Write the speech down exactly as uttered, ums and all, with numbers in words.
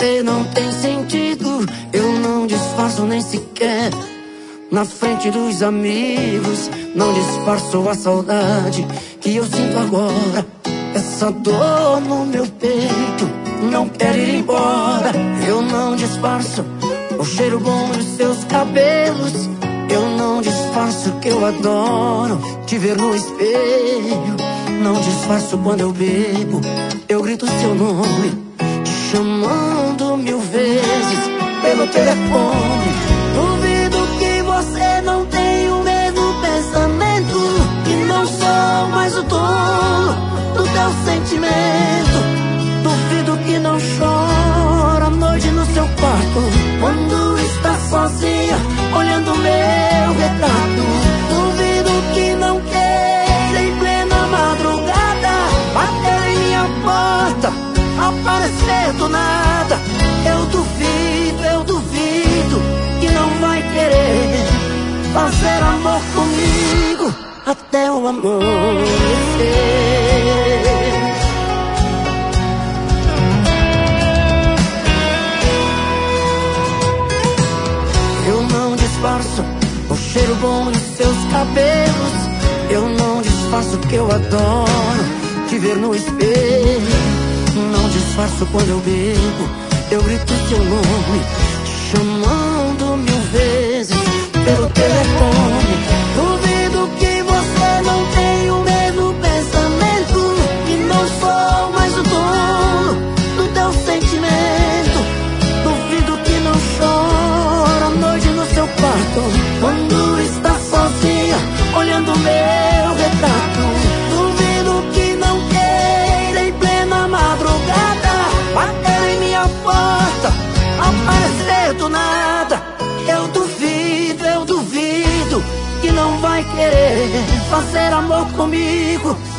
você não tem sentido, eu não disfarço nem sequer. Na frente dos amigos, não disfarço a saudade que eu sinto agora. Essa dor no meu peito não quer ir embora. Eu não disfarço o cheiro bom dos seus cabelos. Eu não disfarço que eu adoro te ver no espelho. Não disfarço quando eu bebo, eu grito seu nome, te chamando mil vezes pelo telefone. Duvido que você não tem o mesmo pensamento, que não sou mais o dono do teu sentimento. Duvido que não chora à noite no seu quarto, quando está sozinha olhando meu retrato. Duvido que não queira em plena madrugada bater em minha porta, aparecer do nada. Eu duvido, eu duvido que não vai querer fazer amor comigo até o amanhecer. Eu não disfarço o cheiro bom dos seus cabelos. Eu não disfarço que eu adoro te ver no espelho. Não disfarço quando eu bebo, eu grito seu nome, te chamando mil vezes pelo telefone. Duvido que você não tem o mesmo pensamento, que não sou mais o dono do teu sentimento. Duvido que não chora à noite no seu quarto, quando está sozinha olhando meu retrato. Duvido que não queira em plena madrugada bater em minha porta, aparecer do nada. Eu duvido, eu duvido que não vai querer fazer amor comigo